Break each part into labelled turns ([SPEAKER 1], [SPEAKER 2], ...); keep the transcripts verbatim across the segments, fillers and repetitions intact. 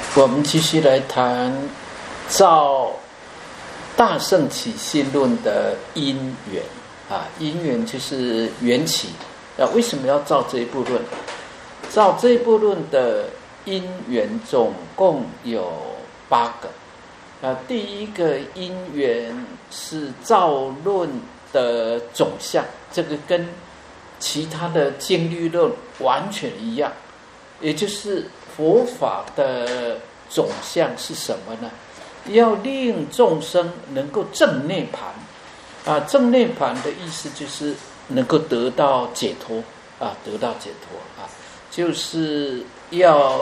[SPEAKER 1] 我们继续来谈照大乘起信论的因缘啊，因缘就是缘起啊。为什么要照这一部论？照这一部论的因缘总共有八个啊。第一个因缘是照论的总相，这个跟其他的经律论完全一样，也就是佛法的总相是什么呢？要令众生能够证涅槃啊，证涅槃的意思就是能够得到解脱啊，得到解脱啊，就是要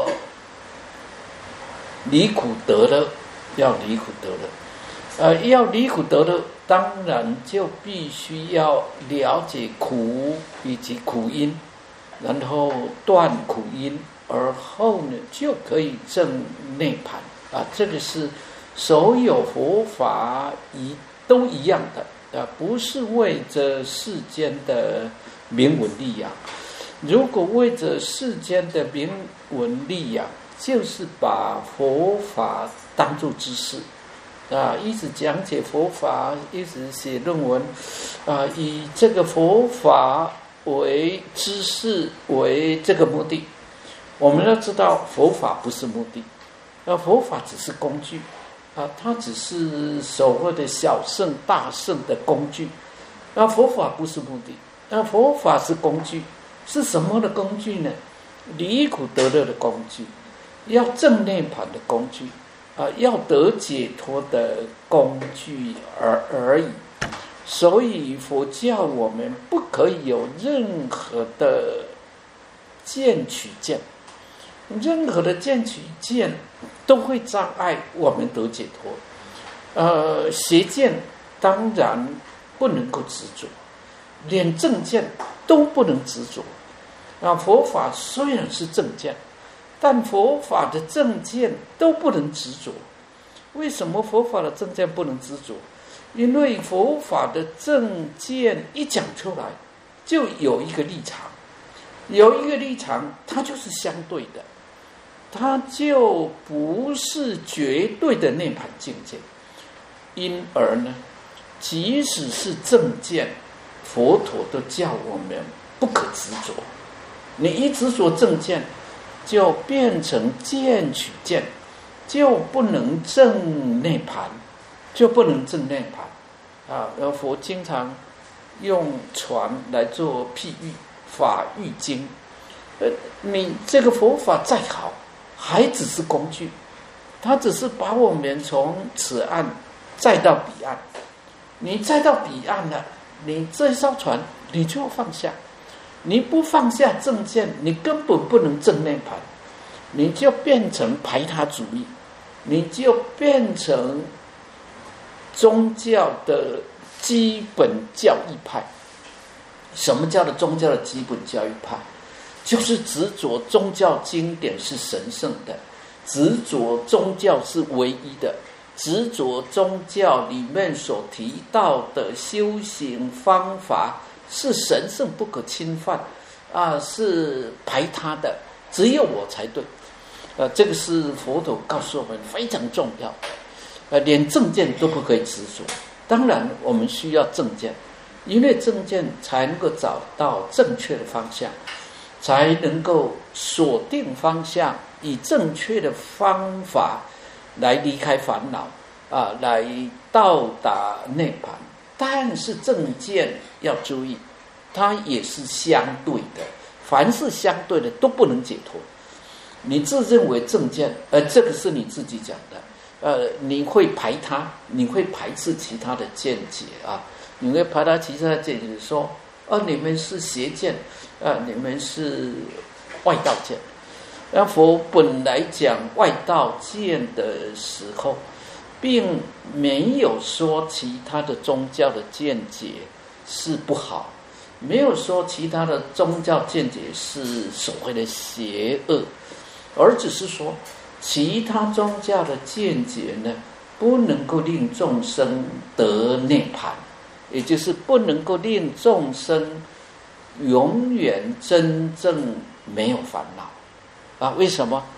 [SPEAKER 1] 离苦得乐，要离苦得乐。呃，要离苦得乐，当然就必须要了解苦以及苦因，然后断苦因，而后呢就可以证涅槃啊。这个是所有佛法一都一样的啊，不是为着世间的名闻利养。如果为着世间的名闻利养，就是把佛法当作知识啊，一直讲解佛法，一直写论文啊，以这个佛法为知识为这个目的。我们要知道佛法不是目的啊，佛法只是工具啊，它只是所谓的小圣大圣的工具啊，佛法不是目的啊，佛法是工具。是什么的工具呢？离苦得乐的工具，要证涅槃的工具啊，要得解脱的工具而而已。所以佛教我们不可以有任何的见取见，任何的见取见都会障碍我们得解脱。呃，邪见当然不能够执着，连正见都不能执着。啊，佛法虽然是正见，但佛法的正见都不能执着。为什么佛法的正见不能执着？因为佛法的正见一讲出来，就有一个立场，有一个立场，它就是相对的，它就不是绝对的涅槃境界。因而呢，即使是正见，佛陀都叫我们不可执着。你一执着正见，就变成见取见，就不能证涅槃，就不能证涅槃啊！而佛经常用船来做譬喻，法喻经。呃，你这个佛法再好，还只是工具，它只是把我们从此岸载到彼岸。你载到彼岸了，你这艘船你就要放下。你不放下正见，你根本不能证涅槃，你就变成排他主义，你就变成宗教的基本教义派。什么叫做宗教的基本教义派？就是执着宗教经典是神圣的，执着宗教是唯一的，执着宗教里面所提到的修行方法是神圣不可侵犯啊，是排他的，只有我才对。呃，这个是佛陀告诉我们非常重要的，呃，连正见都不可以执着。当然，我们需要正见，因为正见才能够找到正确的方向，才能够锁定方向，以正确的方法来离开烦恼啊，来到达涅槃。但是正见要注意，它也是相对的，凡是相对的都不能解脱。你自认为正见，呃，这个是你自己讲的，呃，你会排他，你会排斥其他的见解啊，你会排他其他的见解，说，哦、啊，你们是邪见，啊，你们是外道见。那佛本来讲外道见的时候，并没有说其他的宗教的见解是不好，没有说其他的宗教见解是所谓的邪恶，而只是说其他宗教的见解呢，不能够令众生得涅槃，也就是不能够令众生永远真正没有烦恼啊？为什么？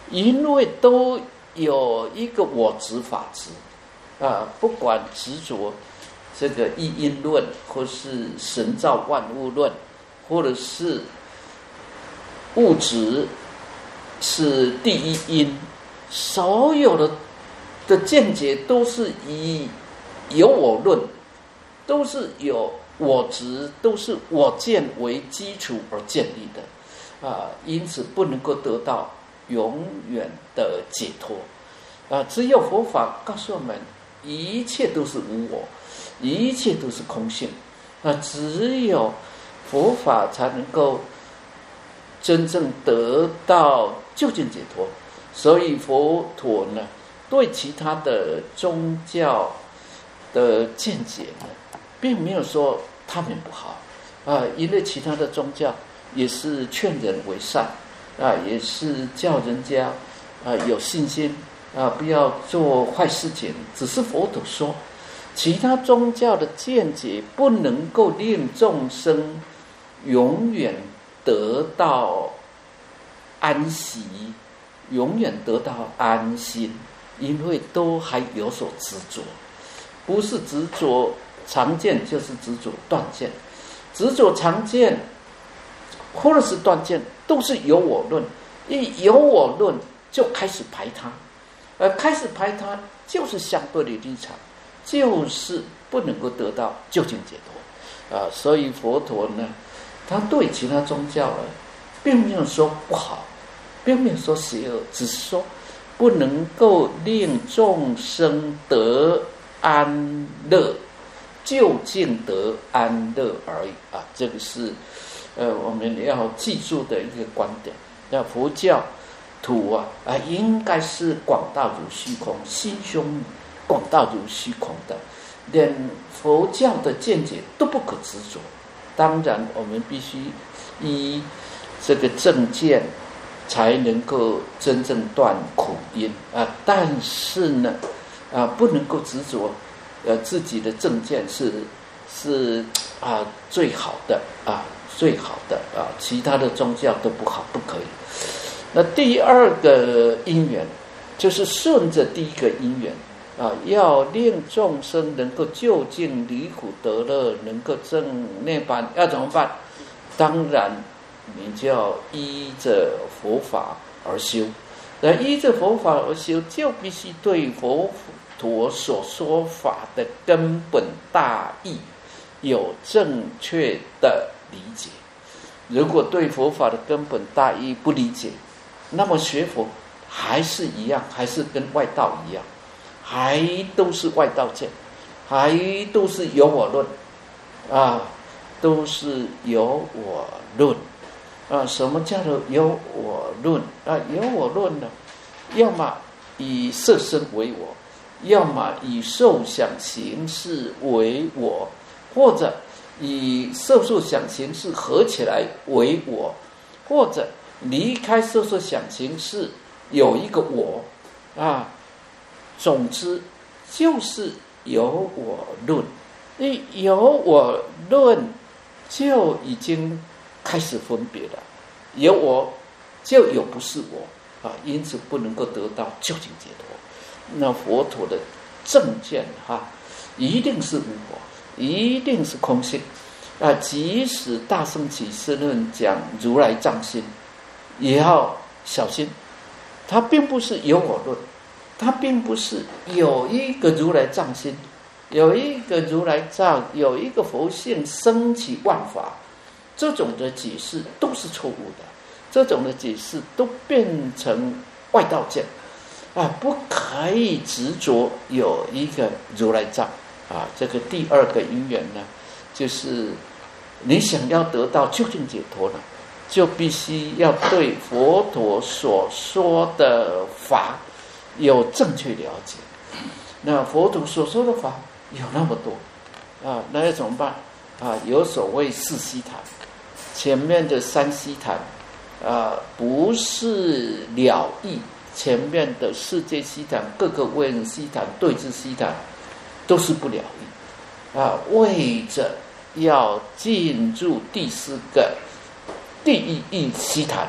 [SPEAKER 1] 因为都有一个我执法执啊，不管执着这个一因论，或是神造万物论，或者是物质是第一因，所有的的见解都是以有我论，都是有我执，都是我见为基础而建立的啊，因此不能够得到永远的解脱啊！只有佛法告诉我们，一切都是无我，一切都是空性啊！只有佛法才能够真正得到究竟解脱。所以佛陀呢，对其他的宗教的见解呢，并没有说他们不好啊，因为其他的宗教也是劝人为善啊，也是叫人家啊有信心啊，不要做坏事情。只是佛陀说，其他宗教的见解不能够令众生永远得到安息，永远得到安心，因为都还有所执着，不是执着常见，就是执着断见。执着常见或者是断见，都是有我论。一有我论就开始排他，而开始排他就是相对的立场，就是不能够得到究竟解脱啊。所以佛陀呢，他对其他宗教呢，并没有说不好，并没有说邪恶，只是说不能够令众生得安乐，究竟得安乐而已啊。这个是呃我们要记住的一个观点。那佛教徒啊啊，应该是广大如虚空，心胸广大如虚空的，连佛教的见解都不可执着。当然，我们必须依这个正见，才能够真正断苦因啊。但是呢，啊，不能够执着，呃，自己的正见是是啊最好的啊。最好的啊，其他的宗教都不好，不可以。那第二个因缘，就是顺着第一个因缘啊，要令众生能够究竟离苦得乐，能够证涅槃，要怎么办？当然，你就要依着佛法而修。那依着佛法而修，就必须对佛陀所说法的根本大义有正确的理解。如果对佛法的根本大义不理解，那么学佛还是一样，还是跟外道一样，还都是外道见，还都是有我论啊，都是有我论啊。什么叫做有我论啊？有我论呢，要么以色身为我，要么以受想行识为我，或者以受受想行识合起来为我，或者离开受受想行识有一个我啊。总之就是有我论，一有我论就已经开始分别了，有我就有不是我啊，因此不能够得到究竟解脱。那佛陀的正见哈、啊，一定是无我，一定是空性啊！即使大乘起信论讲如来藏心，也要小心，它并不是有我论，它并不是有一个如来藏心，有一个如来藏，有一个佛性升起万法，这种的解释都是错误的，这种的解释都变成外道见啊！不可以执着有一个如来藏啊！这个第二个因缘呢，就是你想要得到究竟解脱了，就必须要对佛陀所说的法有正确了解。那佛陀所说的法有那么多啊，那要怎么办啊？有所谓四悉檀，前面的三悉檀啊，不是了义。前面的世界悉檀、各个位人悉檀、对治悉檀，都是不了义啊。为着要进入第四个第一义悉檀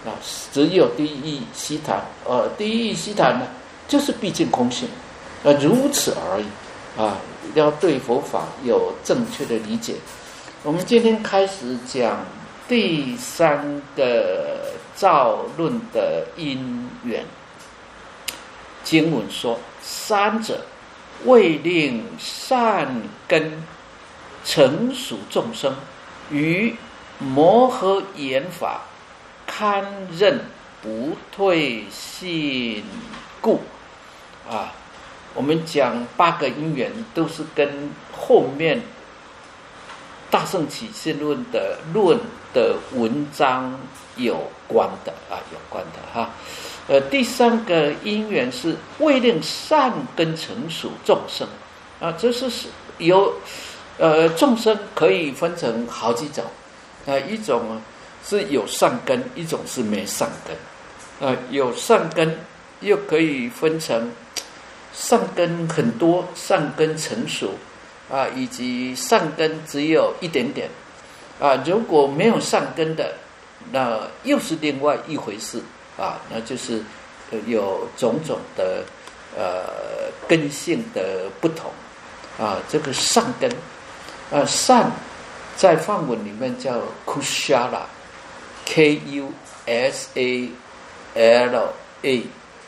[SPEAKER 1] 啊，只有第一悉檀，呃，第一悉檀呢，就是毕竟空性，呃，如此而已啊，要对佛法有正确的理解。我们今天开始讲第三个造论的因缘。经文说：三者为令善根成属众生，于摩诃言法堪任不退信故。啊，我们讲八个因缘都是跟后面大乘起信论的论的文章有关的啊，有关的哈。呃，第三个因缘是为令善根成属众生啊，这是有呃众生可以分成好几种啊，一种是有善根，一种是没善根啊，有善根又可以分成善根很多，善根成熟啊，以及善根只有一点点啊，如果没有善根的，那又是另外一回事啊，那就是有种种的呃根性的不同啊。这个善根啊，善在梵文里面叫 kushala， K U S A L A，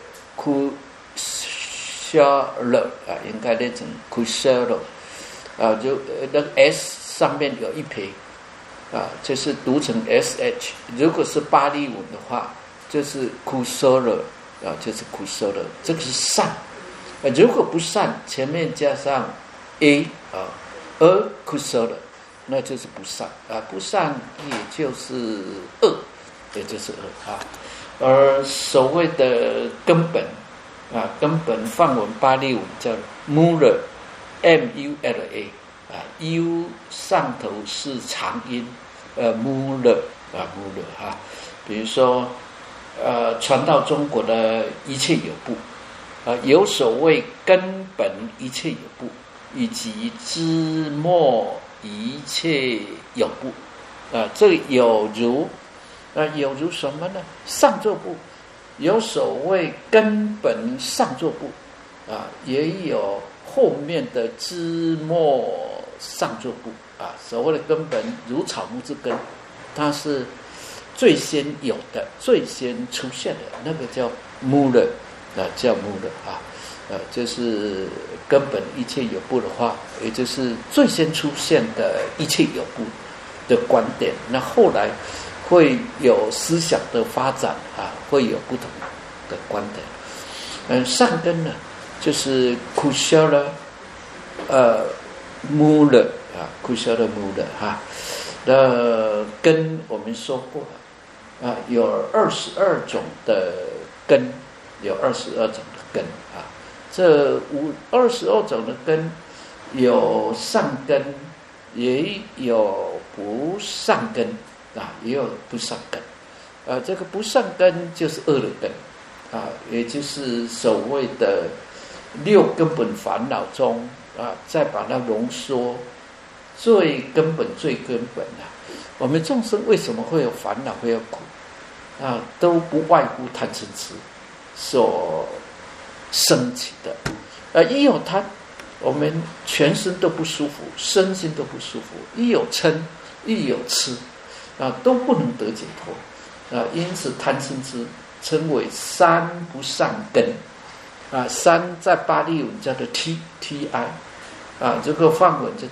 [SPEAKER 1] kushala 啊，应该念成 kushala 啊，就那个 S 上面有一撇啊，就是读成 S H。如果是巴利文的话，就是 kusala 啊，就是 kusala， 这个是善。啊，如果不善，前面加上 A 啊，而 kusala， 那就是不善啊，不善也就是恶，也就是恶啊。而所谓的根本啊，根本梵文巴利文叫 mula， M U L A 啊 ，U 上头是长音。呃，穆勒啊，穆勒哈，比如说，呃，传到中国的一切有部，啊，有所谓根本一切有部，以及枝末一切有部，啊，这个有如，啊，有如什么呢？上座部，有所谓根本上座部，啊，也有后面的枝末上座部。啊，所谓的根本如草木之根，它是最先有的、最先出现的，那个叫穆勒啊，叫穆勒啊，呃，就是根本一切有部的话，也就是最先出现的一切有部的观点。那后来会有思想的发展啊，会有不同的观点。嗯，善根呢，就是苦修了，呃，穆勒。啊，库肖的木的哈，那根我们说过了啊，有二十二种的根，有二十二种的根啊。这五二十二种的根，有善根，也有不善根啊，也有不善根。啊，这个不善根就是恶的根啊，也就是所谓的六根本烦恼中啊，再把它浓缩。最根本最根本啊，我们众生为什么会有烦恼会有苦啊，都不外乎贪嗔痴所升起的。啊，一有贪，我们全身都不舒服，身心都不舒服；一有嗔，一有痴，啊，都不能得解脱啊。因此贪嗔痴称为三不善根啊。三在巴利文叫做 T T I 啊，这个梵文叫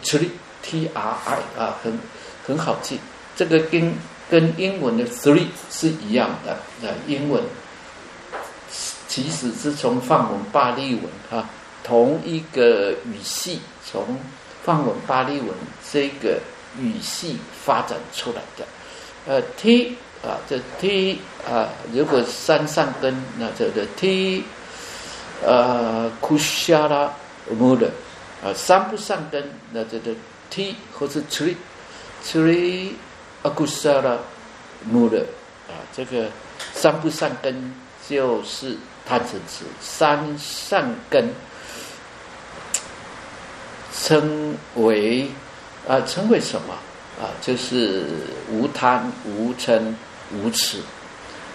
[SPEAKER 1] T R I 啊，很很好记。这个跟跟英文的 three 是一样的啊。英文其实是从梵文巴利文啊，同一个语系，从梵文巴利文这个语系发展出来的。呃 ，T 啊，这 T 啊，如果三上根，那这个 T 呃 Kushala Muda 啊，三不上根，那这个。T 或是 Tri Tri Akusala Muda 啊，这个三不善根就是贪嗔痴，三善根称为啊，称为什么啊？就是无贪、无嗔、无痴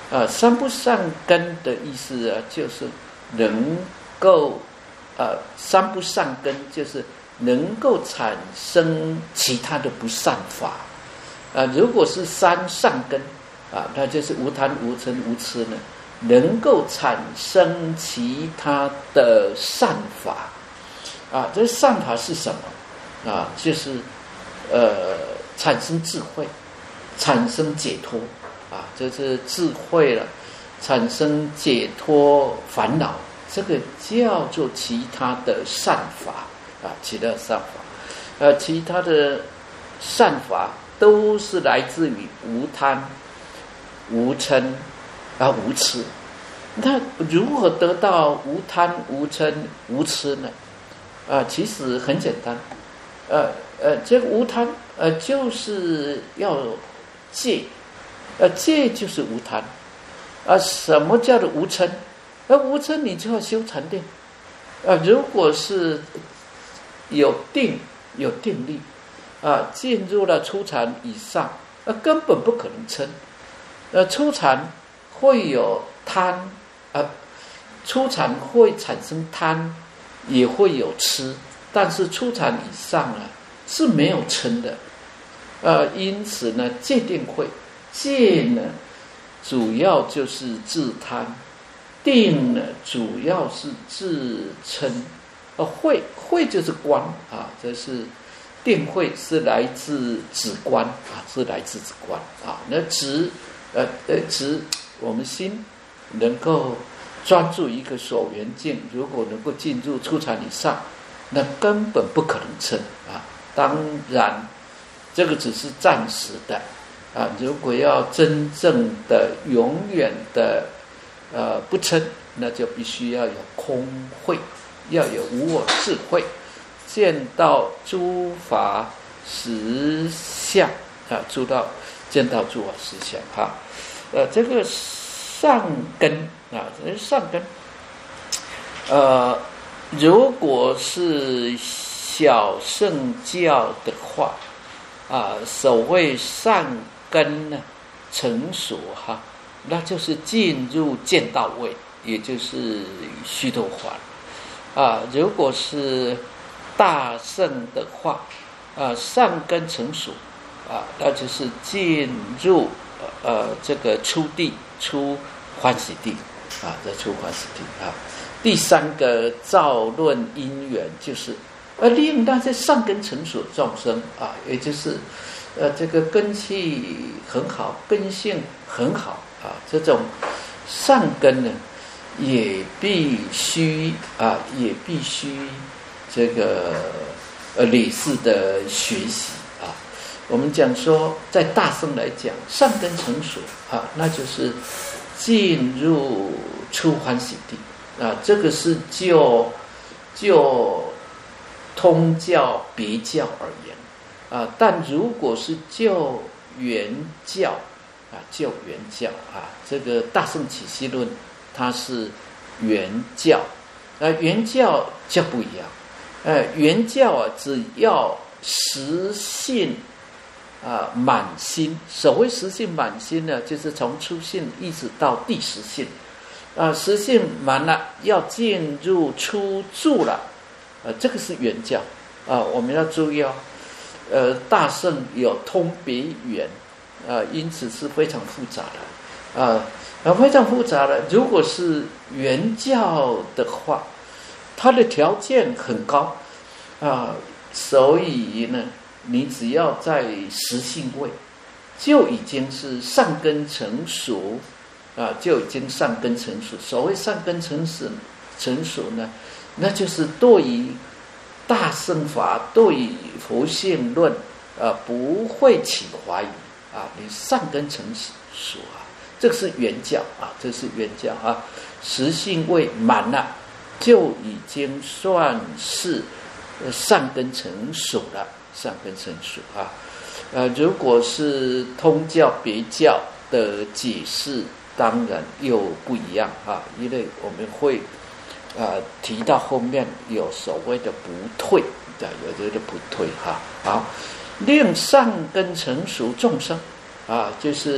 [SPEAKER 1] 啊，三不善根的意思啊，就是能够呃，三不善根就是能够产生其他的不善法啊。如果是三善根啊，那就是无贪、无嗔、无痴呢，能够产生其他的善法啊。这善法是什么啊？就是呃，产生智慧，产生解脱啊，就是智慧了，产生解脱烦恼，这个叫做其他的善法啊，其他的善法，呃，其他的善法都是来自于无贪、无嗔啊、无痴。那如何得到无贪、无嗔、无痴呢？啊，其实很简单，呃呃，这个无贪呃就是要戒，呃戒就是无贪啊。什么叫做无嗔？而无嗔你就要修禅定啊。如果是有定有定力啊，进入了初禅以上，那、啊、根本不可能嗔。呃，初禅会有贪，呃，初禅会产生贪，也会有痴，但是初禅以上啊是没有嗔的。呃，因此呢，戒定慧，戒呢主要就是自贪。定呢，主要是自嗔，呃，慧慧就是观啊，这是定慧是来自止观啊，是来自止观啊。那止，呃呃止，我们心能够专注一个所缘境，如果能够进入初禅以上，那根本不可能嗔啊。当然，这个只是暂时的啊。如果要真正的、永远的。呃，不嗔，那就必须要有空慧，要有无我智慧，见到诸法实相啊，知道见到诸法实相哈。呃，这个善根啊，这是善根。呃，如果是小乘教的话啊，所谓善根呢，成熟哈。那就是进入见道位，也就是须陀洹啊。如果是大乘的话啊，善根成熟啊，那就是进入呃这个初地、初欢喜地啊，这初欢喜地啊。第三个造论因缘，就是呃利用那些善根成熟的众生啊，也就是呃这个根气很好，根性很好。啊，这种善根呢，也必须啊，也必须这个呃理事的学习啊。我们讲说，在大乘来讲，善根成熟啊，那就是进入初欢喜地啊。这个是就就通教别教而言啊，但如果是就原教。啊，就原教啊，这个大乘起信论，它是原教，呃，原教就不一样，呃，原教啊，只要实信啊满心。所谓实信满心呢，就是从初信一直到第十信，啊，实信满了，要进入初住了，呃，这个是原教啊，我们要注意哦，呃，大乘有通别圆。啊，因此是非常复杂的，啊，啊，非常复杂的。如果是原教的话，它的条件很高，啊，所以呢，你只要在实性位，就已经是善根成熟，啊，就已经善根成熟。所谓善根成熟，成熟呢，那就是对于大乘法，对于佛性论，啊，不会起怀疑。啊，你善根成熟啊，这个是原教啊，这是原教啊，实性位满了，就已经算是善根成熟了，善根成熟啊。呃，如果是通教别教的解释，当然又不一样啊，因为我们会啊、呃、提到后面有所谓的不退的，有这个不退哈。好，令善根成熟众生啊，就是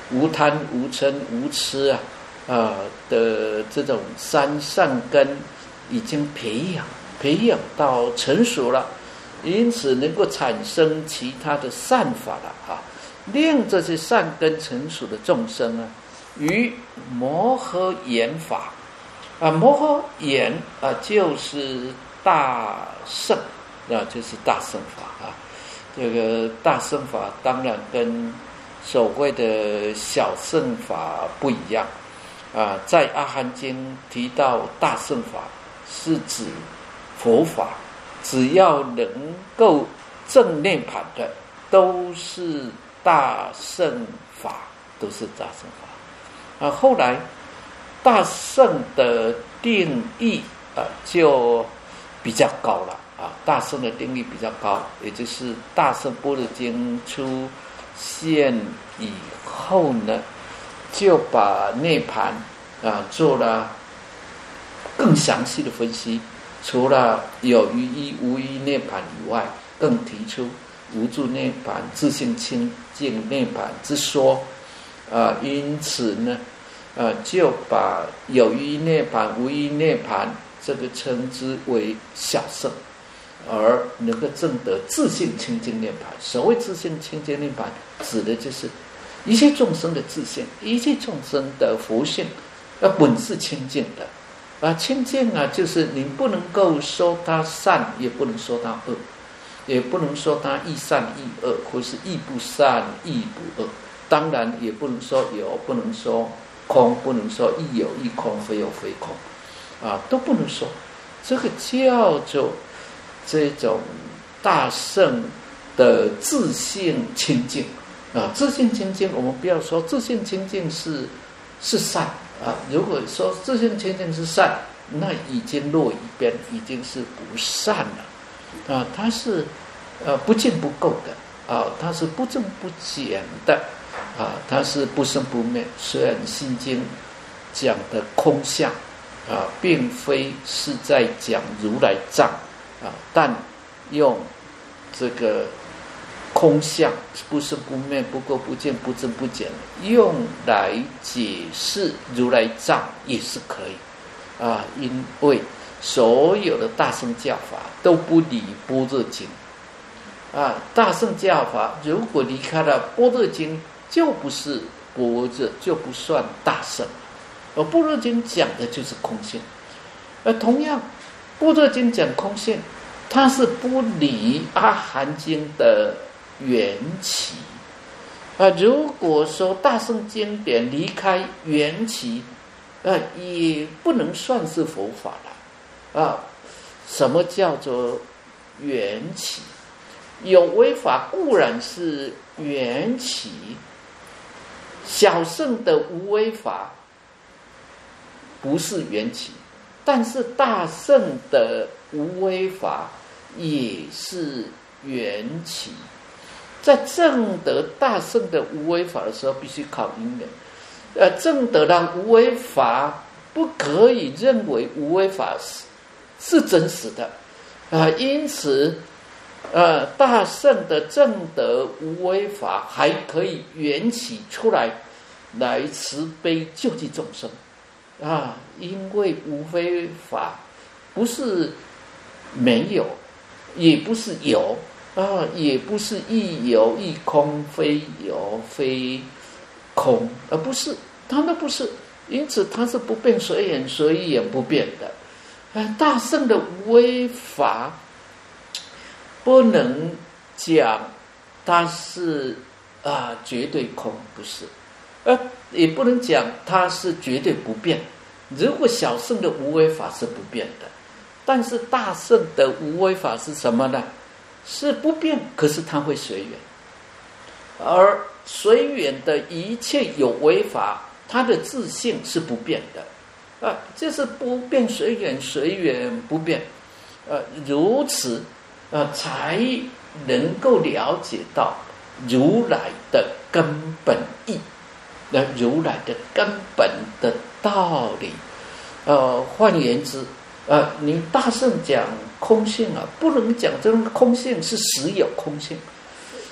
[SPEAKER 1] 无贪无嗔无痴啊啊的这种三善根已经培养培养到成熟了，因此能够产生其他的善法了啊，令这些善根成熟的众生啊，于摩诃言法啊，摩诃言啊就是大乘啊，就是大乘法啊。这个大乘法当然跟所谓的小乘法不一样啊，在阿含经提到大乘法是指佛法，只要能够证涅槃的都是大乘法，都是大乘法啊。后来大乘的定义啊就比较高了啊，大乘的定义比较高，也就是大乘般若经出现以后呢，就把涅槃啊做了更详细的分析，除了有余一无余涅槃以外，更提出无住涅槃、自性清净涅槃之说啊。因此呢，啊就把有余涅槃、无余涅槃这个称之为小乘，而能够证得自性清净涅槃。所谓自性清净涅槃，指的就是一切众生的自性，一切众生的佛性，呃，本是清净的。啊，清净啊，就是你不能够说它善，也不能说它恶，也不能说它亦善亦恶，或是亦不善亦不恶。当然也不能说有，不能说空，不能说亦有亦空，非有非空，啊，都不能说。这个叫做这种大乘的自性清净啊，自性清净，我们不要说自性清净是是善啊。如果说自性清净是善，那已经落一边，已经是不善了啊。它是呃不净不垢的啊，它是不增不减的啊，它是不生不灭。虽然《心经》讲的空相啊，并非是在讲如来藏啊，但用这个空相不生不灭、不垢不净、不增不减，用来解释如来藏也是可以啊。因为所有的大乘教法都不离般若经啊，大乘教法如果离开了般若经，就不是般若，就不算大乘。而般若经讲的就是空性，而同样般若经讲空性，它是不离阿含经的缘起啊。如果说大乘经典离开缘起，呃，也不能算是佛法了啊。什么叫做缘起？有为法固然是缘起，小乘的无为法不是缘起，但是大乘的无为法也是缘起。在证得大乘的无为法的时候，必须靠因缘。呃，证得了无为法，不可以认为无为法是是真实的啊、呃。因此，呃，大乘的证得无为法还可以缘起出来，来慈悲救济众生啊。因为无为法不是没有，也不是有啊，也不是亦有亦空，非有非空，而不是，它那不是，因此它是不变随缘，随缘不变的。啊，大乘的无为法不能讲它是啊绝对空，不是，呃，也不能讲它是绝对不变。如果小乘的无为法是不变的，但是大乘的无为法是什么呢？是不变，可是它会随缘。而随缘的一切有为法，它的自性是不变的啊，这是不变随缘，随缘不变，呃，如此呃才能够了解到如来的根本义，那如来的根本的道理。呃，换言之，呃，你大乘讲空性啊，不能讲这种空性是实有空性，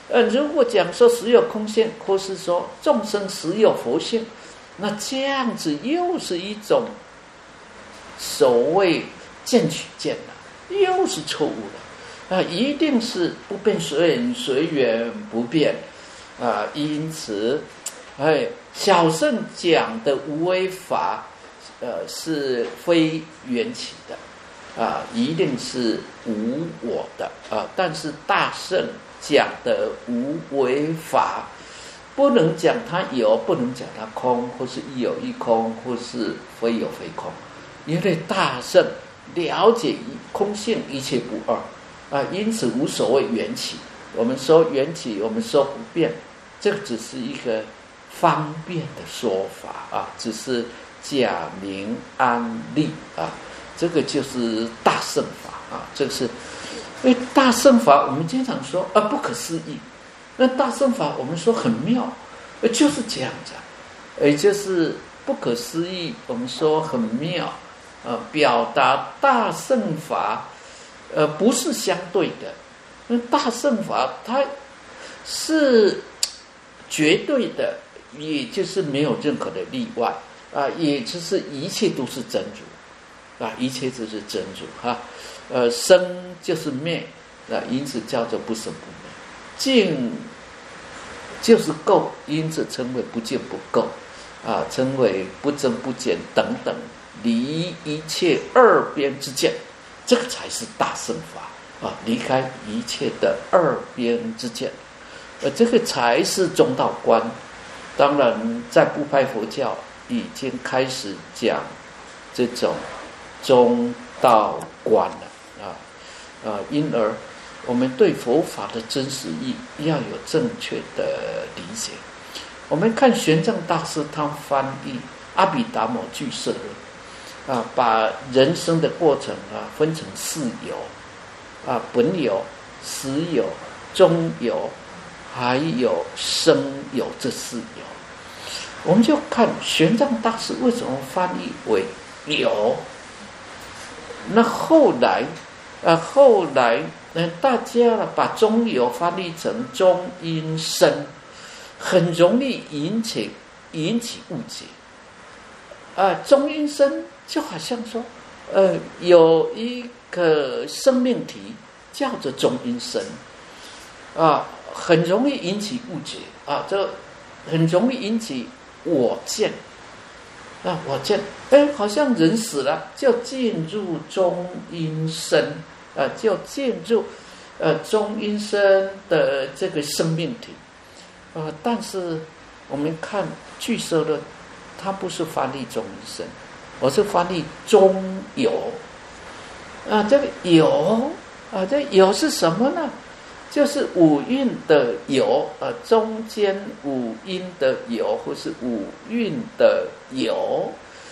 [SPEAKER 1] 呃，如果讲说实有空性，或是说众生实有佛性，那这样子又是一种所谓见取见了、啊，又是错误的啊！一定是不变随缘，随缘不变啊！因此，哎，小乘讲的无为法，呃，是非缘起的啊，一定是无我的啊。但是大乘讲的无为法，不能讲它有，不能讲它空，或是一有一空，或是非有非空，因为大乘了解空性一切不二啊，因此无所谓缘起。我们说缘起，我们说不变，这个只是一个方便的说法啊，只是假名安利啊，这个就是大乘法啊，这个是。因为大乘法我们经常说啊不可思议，那大乘法我们说很妙，就是这样子，也就是不可思议，我们说很妙，呃，表达大乘法，呃，不是相对的，那大乘法它是绝对的，也就是没有任何的例外啊，也就是一切都是真如啊，一切都是真如哈。呃，生就是灭啊，因此叫做不生不灭；净就是垢，因此称为不净不垢啊，称为不增不减等等，离一切二边之见，这个才是大乘法啊！离开一切的二边之见，呃，这个才是中道观。当然，在部派佛教已经开始讲这种中道观了。啊，因而我们对佛法的真实意要有正确的理解。我们看玄奘大师他翻译《阿毗达摩俱舍论》啊，把人生的过程啊分成四有啊，本有、实有、中有，还有生有这四有。我们就看玄奘大师为什么翻译为有，那后来。啊，后来，嗯，大家把中有翻译成中阴身，很容易引起引起误解。啊，中阴身就好像说，呃，有一个生命体叫做中阴身，啊，很容易引起误解啊，这很容易引起我见。啊，我见，哎，好像人死了就进入中阴身，啊，就进入呃中阴身的这个生命体，啊，但是我们看俱舍论，它不是翻译中阴身，而是翻译中有，啊，这个有啊，这有是什么呢？就是五蕴的有，呃，中间五阴的有，或是五蕴的有。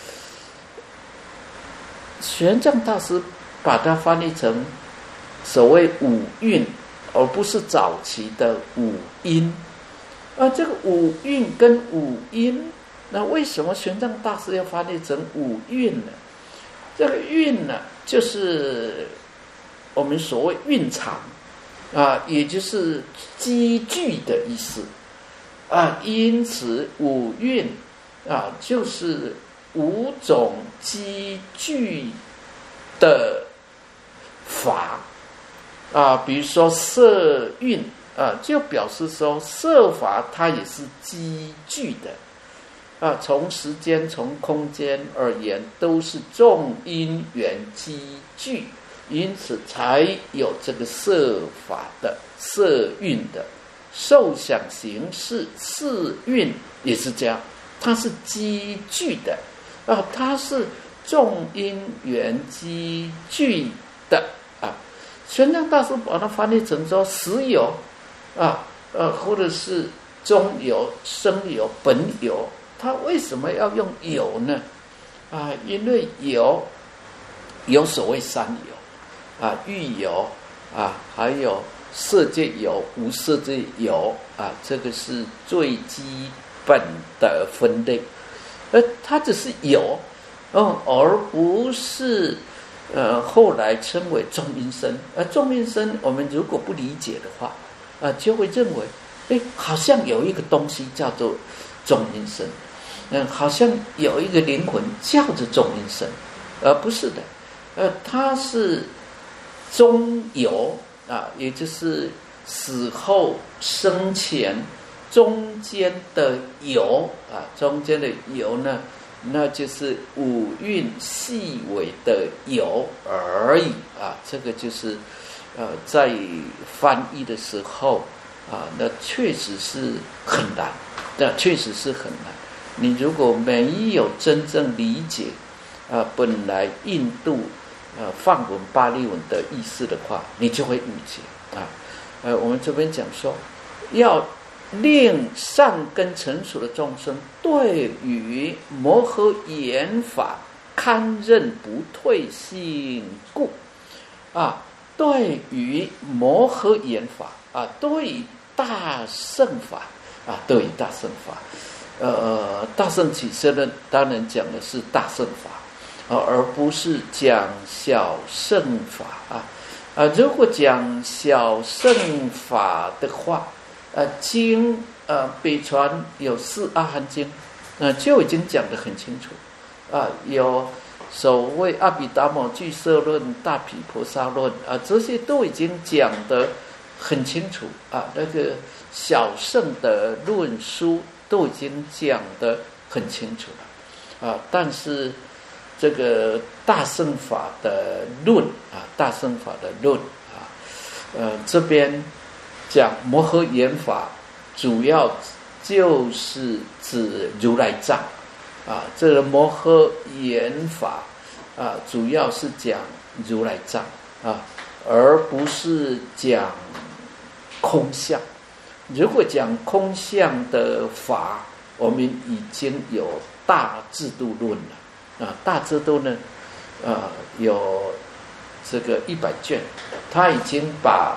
[SPEAKER 1] 玄奘大师把它翻译成所谓五蕴，而不是早期的五阴。啊，这个五蕴跟五阴，那为什么玄奘大师要翻译成五蕴呢？这个蕴呢，就是我们所谓蕴藏。啊，也就是积聚的意思啊，因此五蕴啊，就是五种积聚的法啊，比如说色蕴啊，就表示说色法它也是积聚的啊，从时间从空间而言，都是众因缘积聚。因此才有这个色法的色蕴的受想行识四蕴也是这样，它是积聚的啊，它是众因缘积聚的啊。玄奘大师把它翻译成说实有啊，呃，或者是中有、生有、本有，它为什么要用有呢？啊，因为有有所谓三有。啊，欲有啊，还有色界有、无色界有啊，这个是最基本的分类。而它只是有，嗯，而不是呃后来称为中阴身。而中阴身，我们如果不理解的话， 啊，就会认为，哎，好像有一个东西叫做中阴身，嗯，好像有一个灵魂叫做中阴身，而不是的，呃，它是中有啊，也就是死后生前中间的有啊，中间的有呢，那就是五蕴细微的有而已啊，这个就是呃，在翻译的时候啊，那确实是很难，那确实是很难。你如果没有真正理解啊，本来印度呃梵文、巴利文的意思的话，你就会误解啊。呃，我们这边讲说，要令善根成熟的众生，对于摩诃言法堪任不退性故啊。对于摩诃言法啊，对于大乘法啊，对于大乘法，呃，大乘起身论当然讲的是大乘法，啊，而不是讲小乘法啊。啊，如果讲小乘法的话，呃，经呃北传有四阿含经，呃就已经讲得很清楚，啊，有。所谓阿毗达摩俱舍论、大毗婆沙论啊，这些都已经讲得很清楚啊。那个小乘的论书都已经讲得很清楚了啊。但是这个大乘法的论啊，大乘法的论啊，呃，这边讲摩诃言法，主要就是指如来藏。啊，这个摩诃言法啊，主要是讲如来藏啊，而不是讲空相。如果讲空相的法，我们已经有大智度论了啊，大智度呢，啊有这个一百卷，他已经把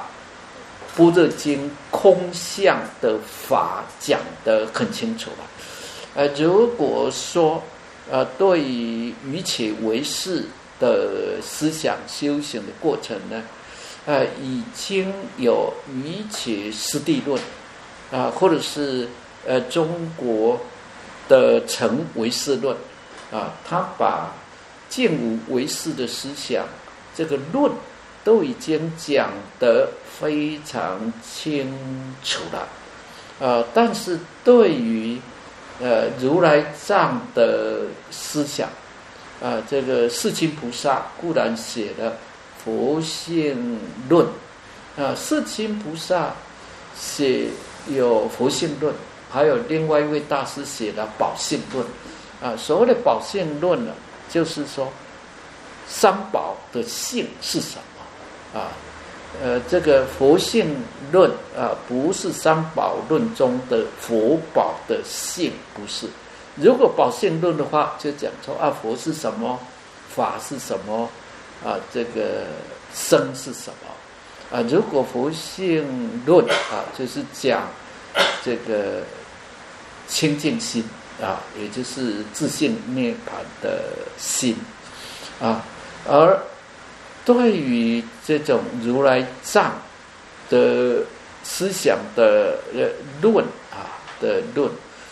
[SPEAKER 1] 《般若经》空相的法讲得很清楚了。呃，如果说呃，对于于且为事的思想修行的过程呢，呃，已经有于且师地论啊、呃，或者是呃中国的成唯识论啊，他把见无为事的思想这个论都已经讲得非常清楚了，呃，但是对于呃，如来藏的思想，啊、呃，这个世亲菩萨固然写了佛性论，啊、呃，世亲菩萨写有佛性论，还有另外一位大师写了宝性论，啊、呃，所谓的宝性论呢，就是说三宝的性是什么啊？呃，这个佛性论啊、呃，不是三宝论中的佛宝的性，不是。如果宝性论的话，就讲说啊，佛是什么，法是什么，啊，这个生是什么啊？如果佛性论啊，就是讲这个清净心啊，也就是自性涅槃的心啊，而对于这种如来藏的思想的呃论啊的论，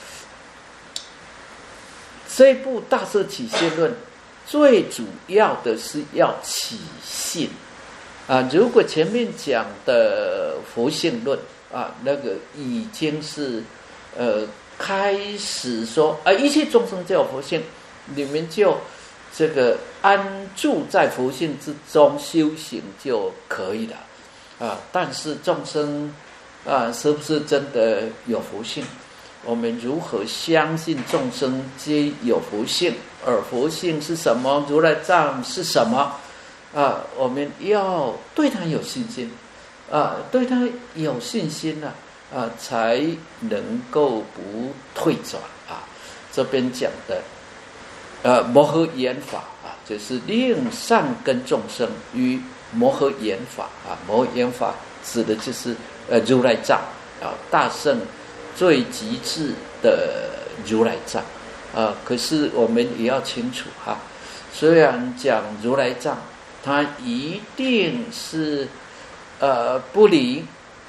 [SPEAKER 1] 这部《大摄起信论》最主要的是要起信啊。如果前面讲的佛性论啊，那个已经是呃开始说啊，一切众生皆有佛性，你们就这个安住在佛性之中修行就可以了啊。但是众生啊，是不是真的有佛性？我们如何相信众生皆有佛性？而佛性是什么？如来藏是什么？啊，我们要对他有信心啊，对他有信心了 啊, 啊，才能够不退转啊。这边讲的。呃，摩诃言法啊，就是令善根众生于摩诃言法啊。摩诃言法指的就是呃如来藏啊，大圣最极致的如来藏啊。可是我们也要清楚哈、啊，虽然讲如来藏，它一定是呃不离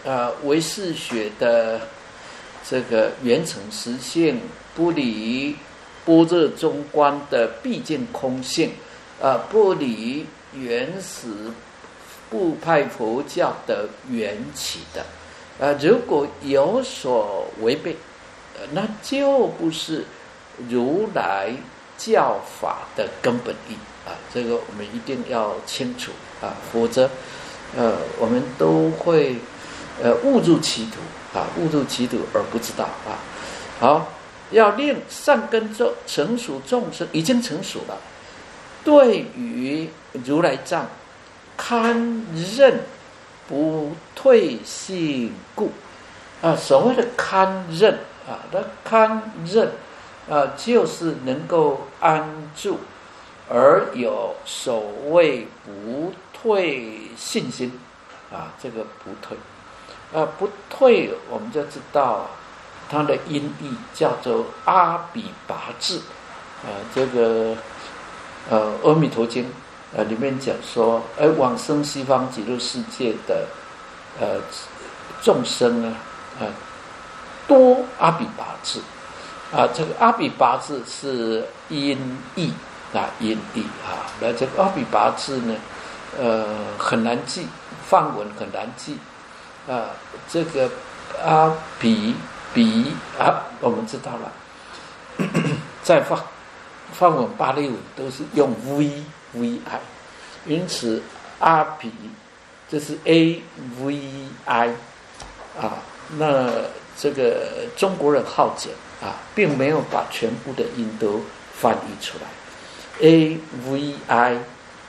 [SPEAKER 1] 呃唯识学的这个缘成实性，不离般若中观的毕竟空性，呃，不离原始部派佛教的缘起的，呃，如果有所违背，呃，那就不是如来教法的根本意啊，这个我们一定要清楚啊，否则，呃，我们都会呃误入歧途啊，误入歧途而不知道啊。好，要令善根众成熟众生已经成熟了，对于如来藏堪任不退性故啊，所谓的堪任啊，那堪任啊，就是能够安住，而有所谓不退信心啊，这个不退啊，不退，我们就知道它的音译叫做阿比拔智啊，这个呃《阿弥陀经》呃里面讲说，而往生西方极乐世界的呃众生呢，呃多阿比拔智啊，这个阿比拔智是音译啊，音译啊，那这个阿比拔智呢，呃很难记，梵文很难记啊，这个阿比比啊，我们知道了，在梵梵文芭蕾舞都是用 V V I， 因此阿比这是 A V I 啊，那这个中国人好简啊，并没有把全部的音都翻译出来。A V I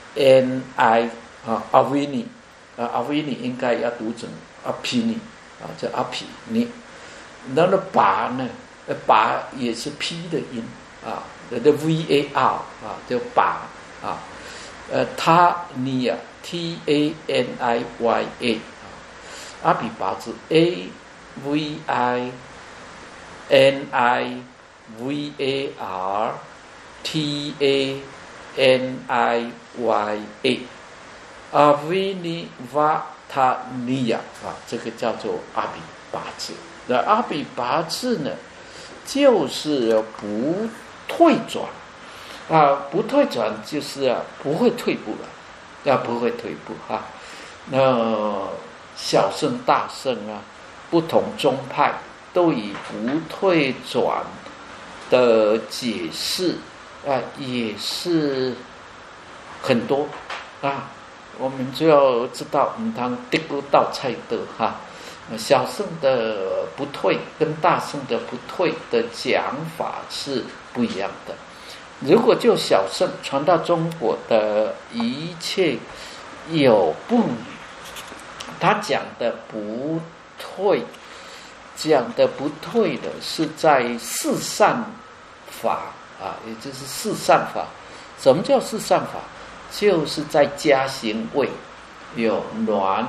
[SPEAKER 1] N I 啊，阿维尼啊，阿维尼应该要读成阿皮尼啊，叫阿皮尼。那个拔呢，拔也是 P 的音啊，那个 V A R 啊，叫拔啊。呃，他尼呀 ，T A N I Y A 啊，阿比拔字 A V I N I V A R T A N I Y A， 阿维尼瓦塔尼亚啊，这个叫做阿比拔字。那阿比拔字呢，就是不退转啊，不退转就是啊，不会退步了，啊，不会退步啊。那小乘大乘啊，不同宗派都以不退转的解释啊，也是很多啊。我们就要知道，唔通得不到菜的哈。小乘的不退跟大乘的不退的讲法是不一样的。如果就小乘传到中国的一切有部语，他讲的不退，讲的不退的是在四善法啊，也就是四善法。什么叫四善法？就是在加行位有暖。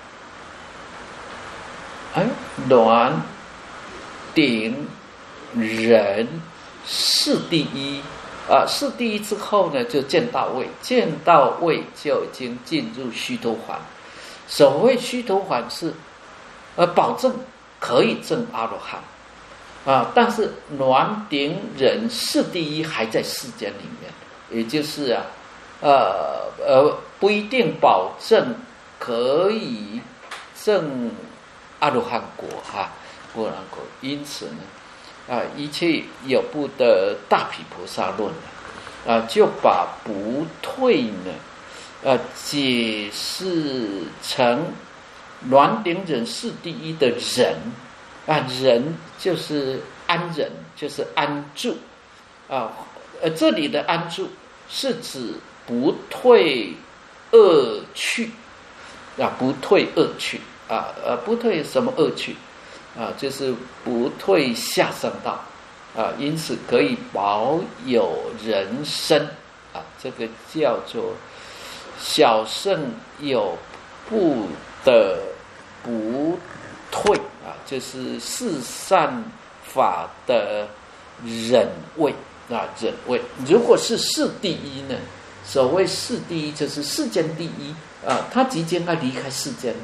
[SPEAKER 1] 哎，暖、顶、忍、是第一啊，是第一之后呢，就见到位，见到位就已经进入须陀洹。所谓须陀洹是，呃，保证可以证阿罗汉啊，但是暖、顶、忍、是第一还在世间里面，也就是啊，呃呃，不一定保证可以证阿罗汉果哈，阿罗汉果。因此呢，啊，一切有部的大毗婆沙论啊，就把不退呢，呃、啊，解释成暖顶忍是第一的忍啊，忍就是安忍，就是安住啊，呃，这里的安住是指不退恶趣啊，不退恶趣。啊，呃，不退什么恶趣啊？就是不退下三道啊，因此可以保有人身啊，这个叫做小乘有部的不退啊，就是四善法的忍位啊，忍位。如果是世第一呢？所谓世第一，就是世间第一啊，他即将要离开世间。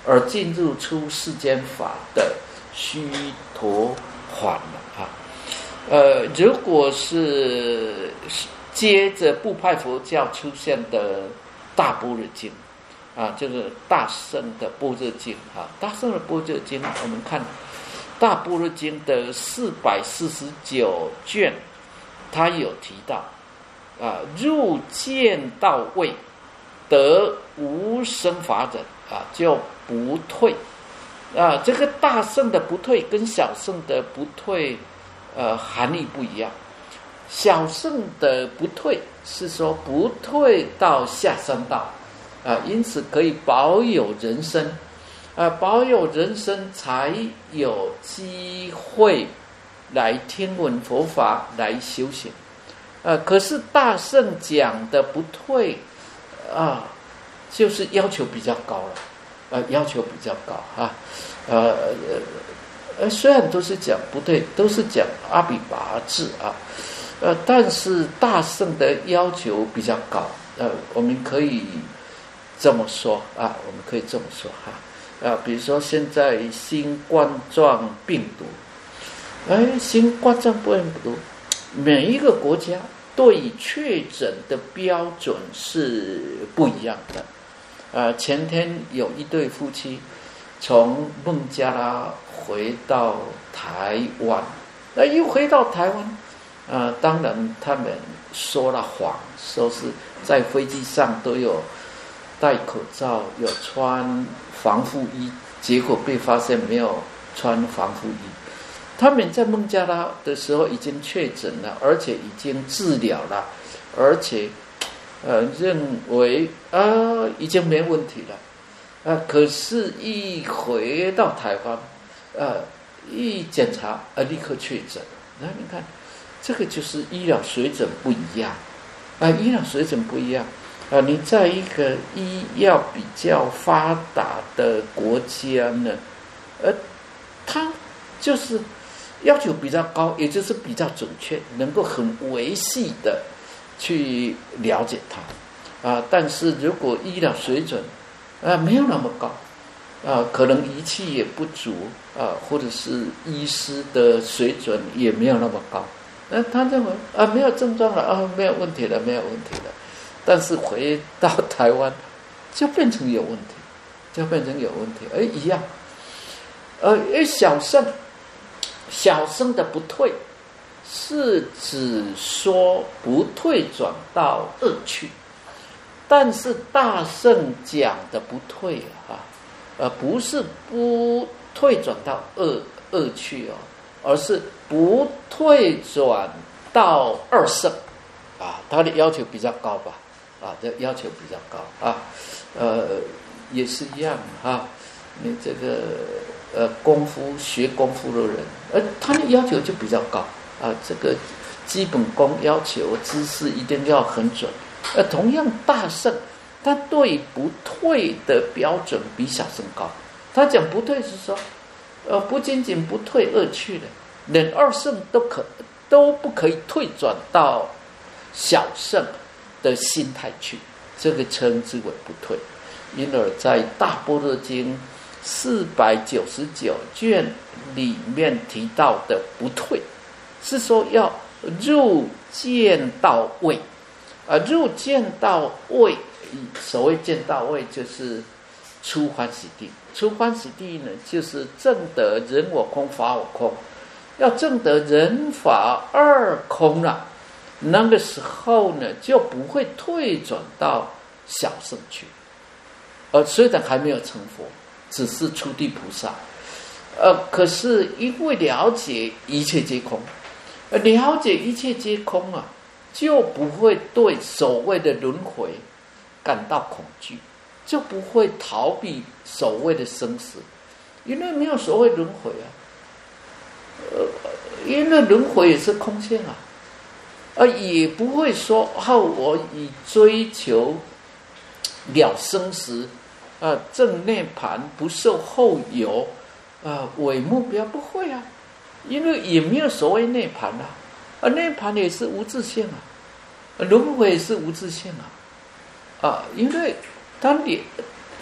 [SPEAKER 1] 而进入出世间法的须陀洹了啊。呃，如果是接着部派佛教出现的大般若经啊，就是大乘的般若经啊，大乘的般若经，我们看大般若经的四百四十九卷，它有提到啊，入见到位得无生法忍啊，就不退啊。这个大乘的不退跟小乘的不退，呃，含义不一样。小乘的不退是说不退到下三道啊，因此可以保有人身啊，保有人身才有机会来听闻佛法，来修行。呃，可是大乘讲的不退啊，就是要求比较高了，呃，要求比较高啊，呃呃，虽然都是讲不退，都是讲阿比拔智啊，呃，但是大乘的要求比较高，呃，我们可以这么说啊，我们可以这么说哈，啊，比如说现在新冠状病毒，哎，新冠状病毒，每一个国家对确诊的标准是不一样的。呃，前天有一对夫妻从孟加拉回到台湾，那一回到台湾，呃，当然他们说了谎，说是在飞机上都有戴口罩，有穿防护衣，结果被发现没有穿防护衣。他们在孟加拉的时候已经确诊了，而且已经治疗了，而且呃认为啊、呃、已经没问题了，啊、呃、可是一回到台湾，呃一检查呃立刻确诊。那你看，这个就是医疗水准不一样啊、呃，医疗水准不一样啊、呃。你在一个医药比较发达的国家呢，呃，它就是要求比较高，也就是比较准确，能够很维系的去了解它啊。但是如果医疗水准啊没有那么高啊，可能仪器也不足啊，或者是医师的水准也没有那么高，那他认为啊没有症状了啊，没有问题了，没有问题了。但是回到台湾就变成有问题，就变成有问题，哎，一样。呃，因为小乘。小乘的不退是指说不退转到恶趣，但是大乘讲的不退啊，呃，不是不退转到恶恶趣哦，而是不退转到二乘啊，它的要求比较高吧，啊，这要求比较高啊，呃，也是一样啊，你这个。呃，功夫学功夫的人，呃，他的要求就比较高啊。这个基本功要求知识一定要很准。呃，同样大乘，他对不退的标准比小乘高。他讲不退是说，呃，不仅仅不退恶趣的，连二乘都可都不可以退转到小乘的心态去，这个称之为不退。因而在大般若经四百九十九卷里面提到的不退，是说要入见到位啊，入见到位，所谓见到位就是出欢喜地。出欢喜地呢，就是证得人我空法我空，要证得人法二空了，那个时候呢就不会退转到小乘去，而虽然还没有成佛，只是初地菩萨，呃，可是因为了解一切皆空，了解一切皆空啊，就不会对所谓的轮回感到恐惧，就不会逃避所谓的生死，因为没有所谓轮回啊，呃，因为轮回也是空性啊，呃，也不会说哦，我以追求了生死。啊，正涅槃不受后有啊为目标，不会啊，因为也没有所谓涅槃啊，啊，涅槃也是无自性啊，轮回也是无自性啊，啊，因为它也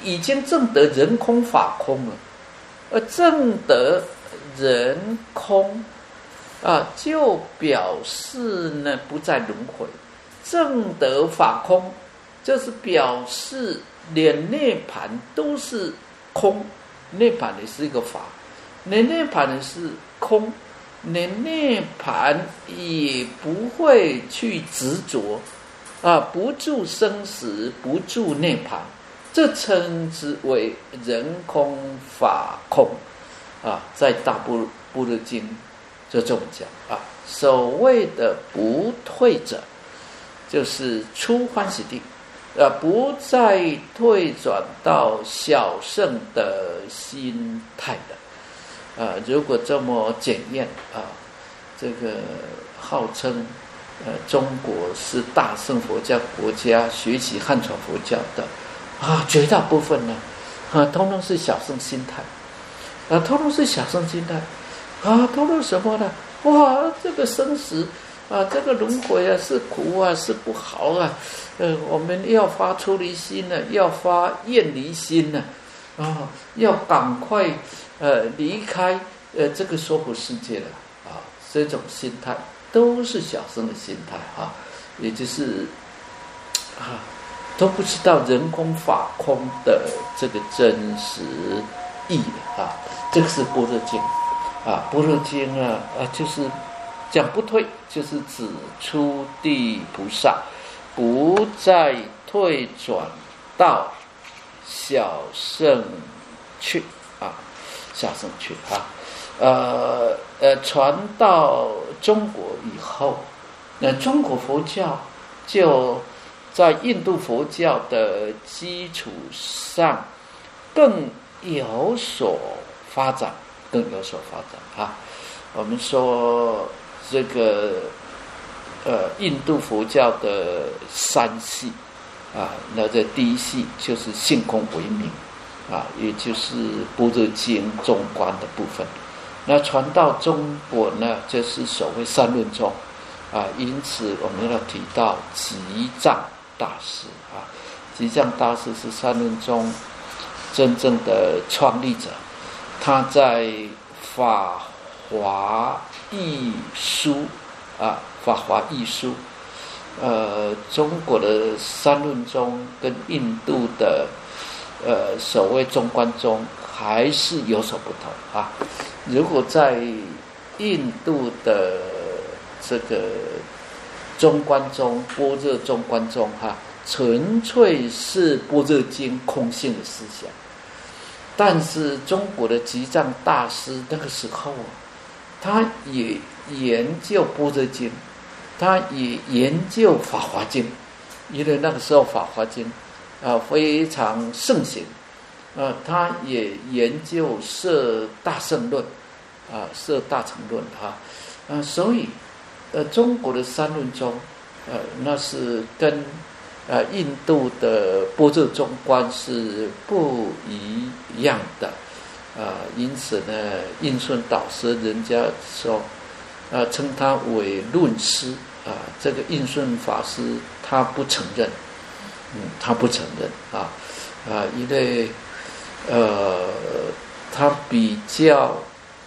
[SPEAKER 1] 已经证得人空法空了，而证得人空啊，就表示呢不再轮回。证得法空，就是表示连涅槃都是空，涅槃也是一个法，连涅槃也是空，连涅槃也不会去执着啊，不住生死，不住涅槃，这称之为人空法空啊，在大般若经就这么讲啊。所谓的不退者，就是出欢喜地，呃，不再退转到小圣的心态的，啊、呃，如果这么检验啊，这个号称呃中国是大乘佛教国家，学习汉传佛教的啊，绝大部分呢，啊，通通是小圣心态，啊，通通是小圣心态，啊，通通什么呢？哇，这个生死。啊，这个轮回啊是苦啊，是不好啊，呃，我们要发出离心呢、啊，要发厌离心呢、啊，啊，要赶快呃离开呃这个娑婆世界了啊，这种心态都是小乘的心态啊，也就是啊都不知道人空法空的这个真实义啊，这个是般若经啊，般若经啊啊就是。讲不退，就是指出地菩萨不再退转到小圣去啊，小圣去啊，呃呃，传到中国以后，那中国佛教就在印度佛教的基础上更有所发展，更有所发展啊。我们说。这个呃，印度佛教的三系啊，那这第一系就是性空为名啊，也就是般若经中观的部分。那传到中国呢，就是所谓三论宗啊，因此我们要提到吉藏大师啊，吉藏大师是三论宗真正的创立者，他在法华义书啊，法华义书，呃，中国的三论宗跟印度的呃所谓中观宗还是有所不同啊。如果在印度的这个中观宗、般若中观宗哈、啊，纯粹是般若经空性的思想，但是中国的吉藏大师那个时候啊。他也研究般若经，他也研究法华经，因为那个时候法华经啊非常盛行，啊，他也研究摄大乘论，啊，摄大乘论啊，啊，所以呃，中国的三论宗，呃，那是跟呃印度的般若中观是不一样的。啊，因此呢，印顺导师人家说，啊，称他为论师啊。这个印顺法师他不承认，嗯，他不承认啊啊，因为呃，他比较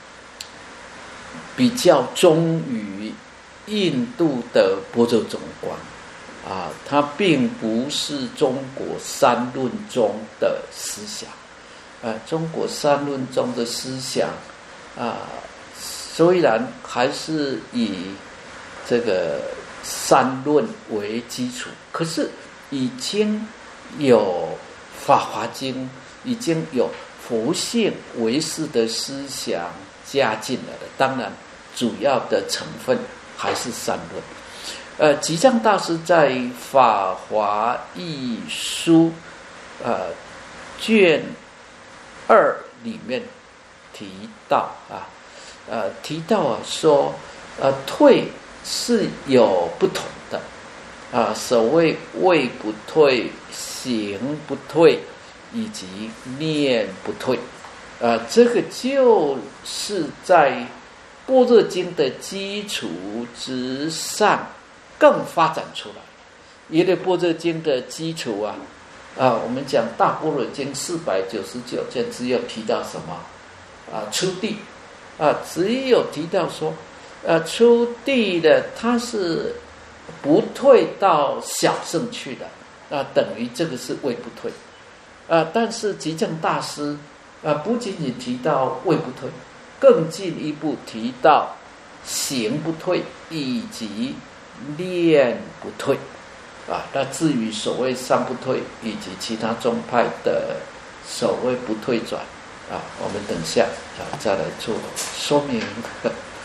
[SPEAKER 1] 比较忠于印度的般若中观啊，他并不是中国三论宗的思想。呃，中国三论宗的思想啊，虽然还是以这个三论为基础，可是已经有法华经，已经有佛性唯识的思想加进来了。当然，主要的成分还是三论。呃，吉藏大师在《法华义书》呃卷二里面提到啊，呃，提到啊说，呃，退是有不同的啊，所谓位不退、行不退以及念不退，啊，这个就是在般若经的基础之上更发展出来。因为般若经的基础啊， 啊，我们讲《大般若经》四百九十九卷，只有提到什么啊？出地啊，只有提到说，呃，出地的他是不退到小圣去的，啊，等于这个是位不退。啊，但是寂正大师啊，不仅仅提到位不退，更进一步提到行不退以及念不退。啊，那至于所谓三不退以及其他宗派的所谓不退转啊，我们等下啊再来做说明。